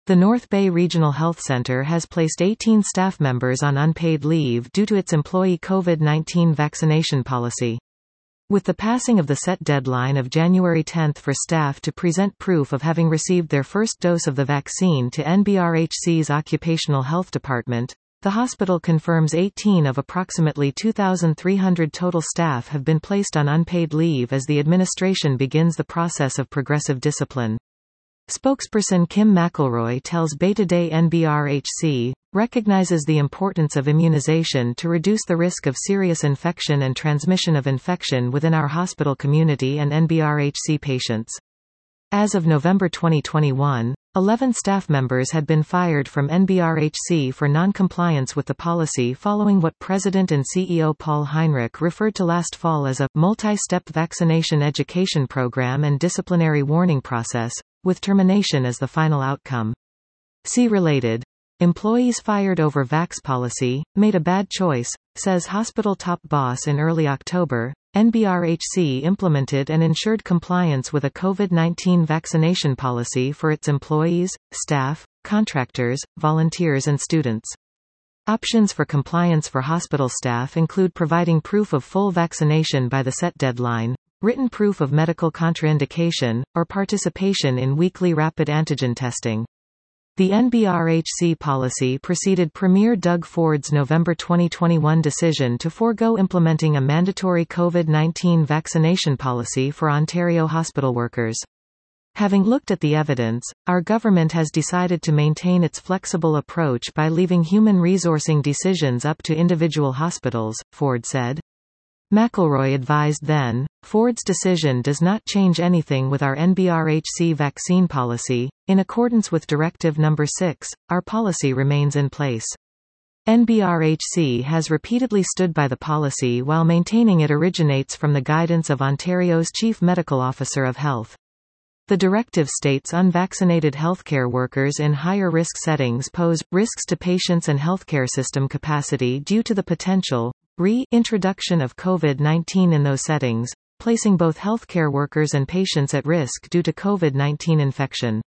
The North Bay Regional Health Center has placed 18 staff members on unpaid leave due to its employee COVID-19 vaccination policy. With the passing of the set deadline of January 10 for staff to present proof of having received their first dose of the vaccine to NBRHC's Occupational Health Department, the hospital confirms 18 of approximately 2,300 total staff have been placed on unpaid leave as the administration begins the process of progressive discipline. Spokesperson Kim McElroy tells Bay-Today NBRHC, recognizes the importance of immunization to reduce the risk of serious infection and transmission of infection within our hospital community and NBRHC patients. As of November 2021, 11 staff members had been fired from NBRHC for non-compliance with the policy following what President and CEO Paul Heinrich referred to last fall as a multi-step vaccination education program and disciplinary warning process, with termination as the final outcome. See related. Employees fired over vax policy, made a bad choice, says hospital top boss. In early October, NBRHC implemented and ensured compliance with a COVID-19 vaccination policy for its employees, staff, contractors, volunteers and students. Options for compliance for hospital staff include providing proof of full vaccination by the set deadline, written proof of medical contraindication, or participation in weekly rapid antigen testing. The NBRHC policy preceded Premier Doug Ford's November 2021 decision to forego implementing a mandatory COVID-19 vaccination policy for Ontario hospital workers. Having looked at the evidence, our government has decided to maintain its flexible approach by leaving human resourcing decisions up to individual hospitals, Ford said. McElroy advised then, Ford's decision does not change anything with our NBRHC vaccine policy. In accordance with Directive No. 6, our policy remains in place. NBRHC has repeatedly stood by the policy while maintaining it originates from the guidance of Ontario's Chief Medical Officer of Health. The directive states unvaccinated healthcare workers in higher risk settings pose risks to patients and healthcare system capacity due to the potential re-introduction of COVID-19 in those settings, placing both healthcare workers and patients at risk due to COVID-19 infection.